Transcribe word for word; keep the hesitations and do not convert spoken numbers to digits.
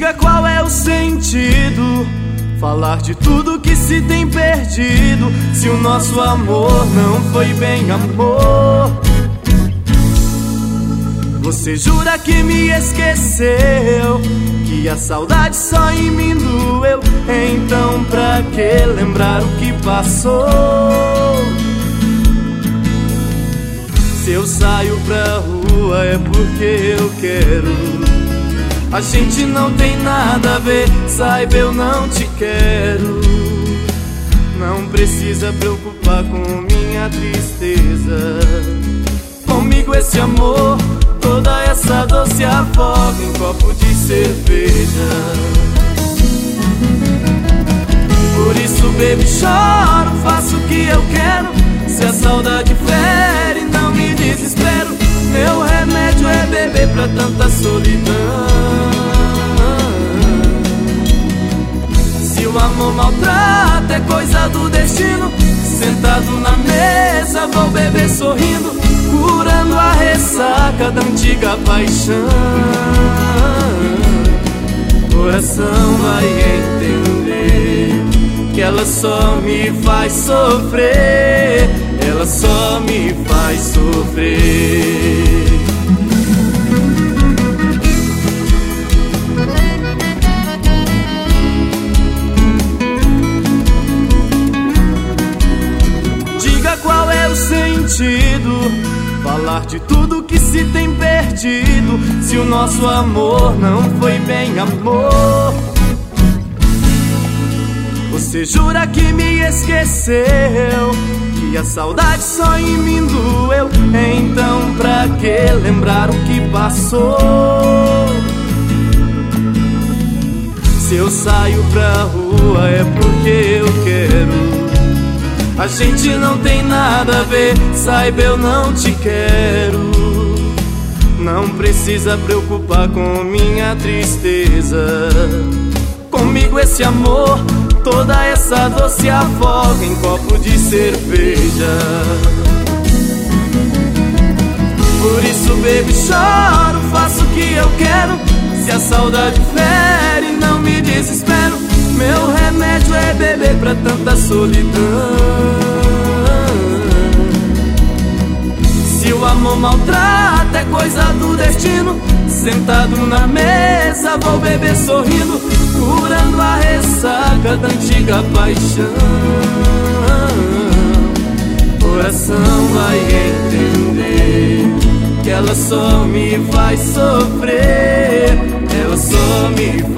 Diga qual é o sentido, falar de tudo que se tem perdido, se o nosso amor não foi bem amor. Você jura que me esqueceu, que a saudade só em mim doeu. Então pra que lembrar o que passou? Se eu saio pra rua é porque eu quero. A gente não tem nada a ver, saiba, eu não te quero. Não precisa preocupar com minha tristeza. Comigo esse amor, toda essa dor se afoga em copo de cerveja. Por isso, baby, choro, faço o que eu quero. Se a saudade fere, não me desespero. Meu remédio é beber pra tanta solidão. Se o amor maltrata, é coisa do destino. Sentado na mesa, vou beber sorrindo, curando a ressaca da antiga paixão. Coração vai entender que ela só me faz sofrer. Ela só me faz sofrer. Diga qual é o sentido, falar de tudo que se tem perdido, se o nosso amor não foi bem amor. Você jura que me esqueceu, que a saudade só em mim doeu. Então pra que lembrar o que passou? Se eu saio pra rua é porque eu quero. A gente não tem nada a ver, saiba, eu não te quero. Não precisa preocupar com minha tristeza. Comigo esse amor, toda essa dor se afoga em copo de cerveja. Por isso, baby, choro, faço o que eu quero. Se a saudade fere, não me desespero. Meu remédio é beber pra tanta solidão. Se o amor maltrata, é coisa do destino. Sentado na mesa, vou beber sorrindo, curando a ressaca da antiga paixão. Coração vai entender que ela só me faz sofrer. Ela só me